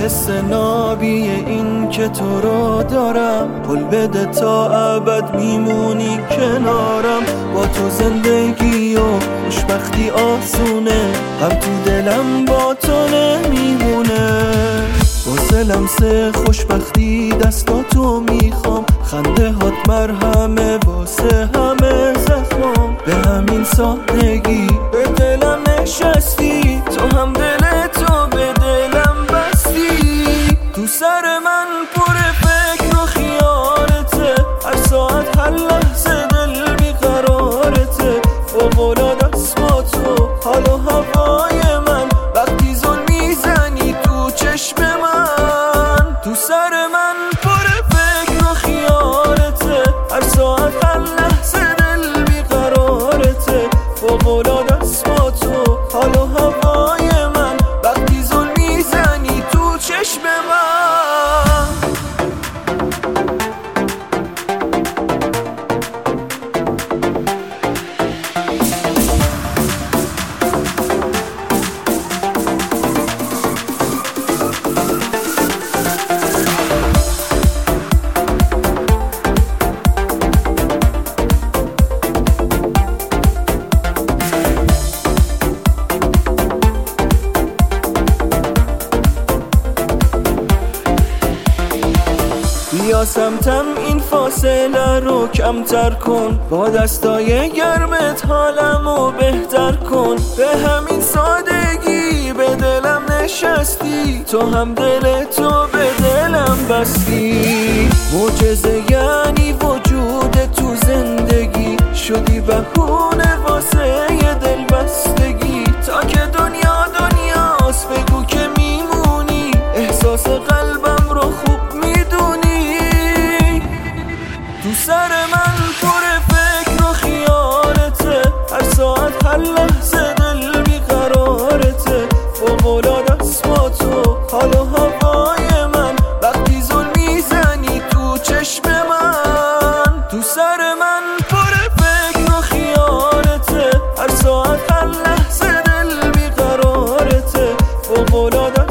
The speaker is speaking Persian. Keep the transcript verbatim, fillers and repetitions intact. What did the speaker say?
حس نابی این که تو رو دارم، پل بده تا ابد میمونی کنارم. با تو زندگی و خوشبختی آسونه، هم تو دلم با تو نمیمونه. واسه لمسه خوشبختی دستاتو میخوام، خنده هات مرهمه واسه همه زخمام. به همین سادگی به دلم نشستی، تو هم دل تو به دلم بستی. تو سر من پر فکر و خیالته، هر ساعت هر لحظه دل بیقرارته. فوق‌العاده است با تو حال و هوای من، وقتی زل میزنی تو چشم من. تو سر من پر فکر و خیالته، هر ساعت هر لحظه دل بیقرارته. فوق‌العاده است با تو حال و هوای من، وقتی زل میزنی تو چشم من. بیا سمتم این فاصله رو کمتر کن، با دستای گرمت حالمو بهتر کن. به همین سادگی به دلم نشستی، تو هم دل تو به دلم بستی. معجزه یعنی وجود تو زندگی، شدی بهونه واسه دل بستگی. تا که دنیا دنیاست بگو که میمونی، احساس قلبم رو خوب میدونی. تو سر من پر فکر و خیالته، هر ساعت هر لحظه دل بیقرارته. فوق‌العاده است با تو حال و هوای من، وقتی زل میزنی تو چشم من. تو سر من پر فکر و خیالته، هر ساعت هر لحظه دل بیقرارته. فوق‌العاده